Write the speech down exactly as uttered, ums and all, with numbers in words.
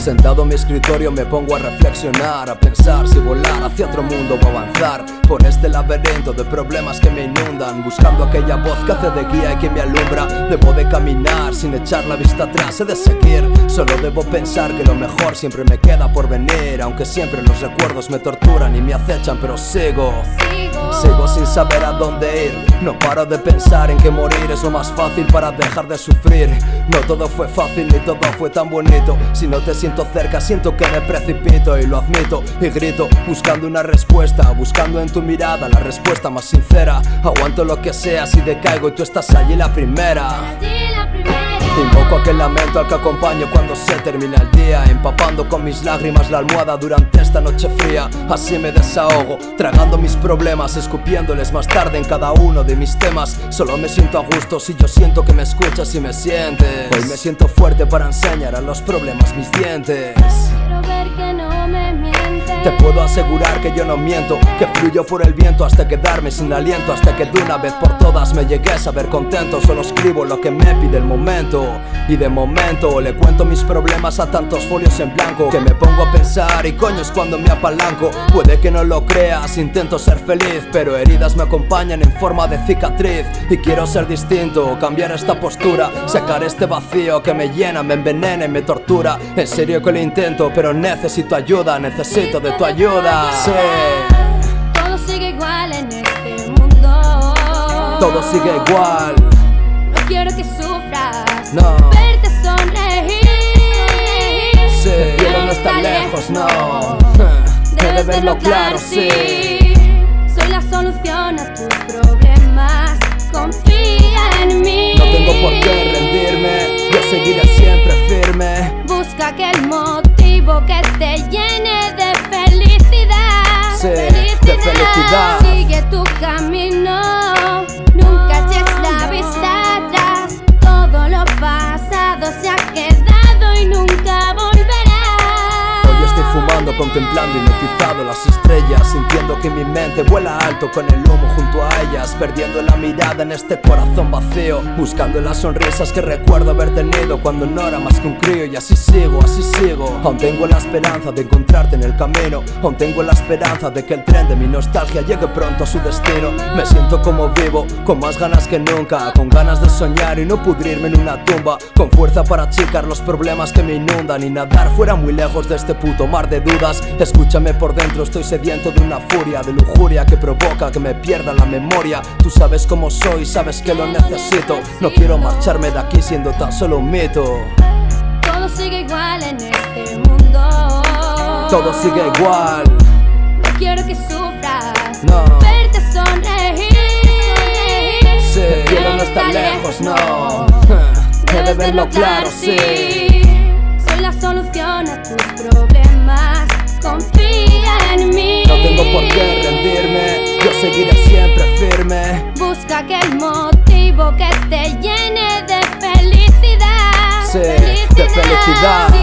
Sentado en mi escritorio me pongo a reflexionar, a pensar si volar hacia otro mundo o avanzar por este laberinto de problemas que me inundan, buscando aquella voz que hace de guía y que me alumbra. Debo de caminar sin echar la vista atrás, he de seguir. Solo debo pensar que lo mejor siempre me queda por venir, aunque siempre los recuerdos me torturan y me acechan, pero sigo Sigo sin saber a dónde ir. No paro de pensar en que morir es lo más fácil para dejar de sufrir. No todo fue fácil ni todo fue tan bonito. Si no te siento cerca siento que me precipito, y lo admito y grito buscando una respuesta, buscando en tu mirada la respuesta más sincera. Aguanto lo que sea si decaigo y tú estás allí la primera. Invoco aquel lamento al que acompaño cuando se termina el día, empapando con mis lágrimas la almohada durante esta noche fría. Así me desahogo, tragando mis problemas, escupiéndoles más tarde en cada uno de mis temas. Solo me siento a gusto si yo siento que me escuchas y me sientes. Hoy me siento fuerte para enseñar a los problemas mis dientes. Quiero ver que no me mientes. Te puedo asegurar que yo no miento, que fluyo por el viento hasta quedarme sin aliento, hasta que de una vez por todas me llegué a saber contento. Solo escribo lo que me pide el momento, y de momento le cuento mis problemas a tantos folios en blanco que me pongo a pensar y coño es cuando me apalanco. Puede que no lo creas, intento ser feliz, pero heridas me acompañan en forma de cicatriz. Y quiero ser distinto, cambiar esta postura, sacar este vacío que me llena, me envenena y me tortura. En serio que lo intento, pero necesito ayuda, necesito de tu ayuda. Sí. Todo sigue igual en este mundo. Todo sigue igual. No quiero que sufras, no. Verte sonreír. Sí, el cielo no está lejos, no. Debes verlo claro, sí. Soy la solución a tus problemas. Confía en mí. No tengo por qué rendirme, yo seguiré siempre firme. Busca aquel motivo que te llene de felicidad. Sí, felicidad. de felicidad. Sigue tu camino, nunca eches la vista atrás. Todo lo pasado se ha quedado y nunca volverá. Hoy estoy fumando, contemplando hipnotizado las estrellas, sintiendo que mi mente vuela alto con el humo junto a ellas, perdiendo la mirada en este corazón vacío, buscando las sonrisas que recuerdo haber tenido cuando no era más que un crío. Y así sigo, así sigo. Aún tengo la esperanza de encontrarte en el camino, aún tengo la esperanza de que el tren de mi nostalgia llegue pronto a su destino. Me siento como vivo, con más ganas que nunca, con ganas de soñar y no pudrirme en una tumba, con fuerza para achicar los problemas que me inundan y nadar fuera muy lejos de este puto mar de dudas. Escúchame por dentro, estoy sediento de una furia, de lujuria que provoca que me pierda la memoria. Tú sabes cómo soy, sabes que lo necesito. No quiero marcharme de aquí siendo tan solo un mito. Todo sigue igual en este mundo. Todo sigue igual. No quiero que sufras, no. Verte sonreír. Sí, el cielo no está lejos, no. Debes verlo claro, sí. Soy la solución a tus problemas. Confía en mí. No tengo por qué rendirme, yo seguiré siempre firme. Busca aquel motivo que te llene de felicidad. Sí, felicidad. de felicidad.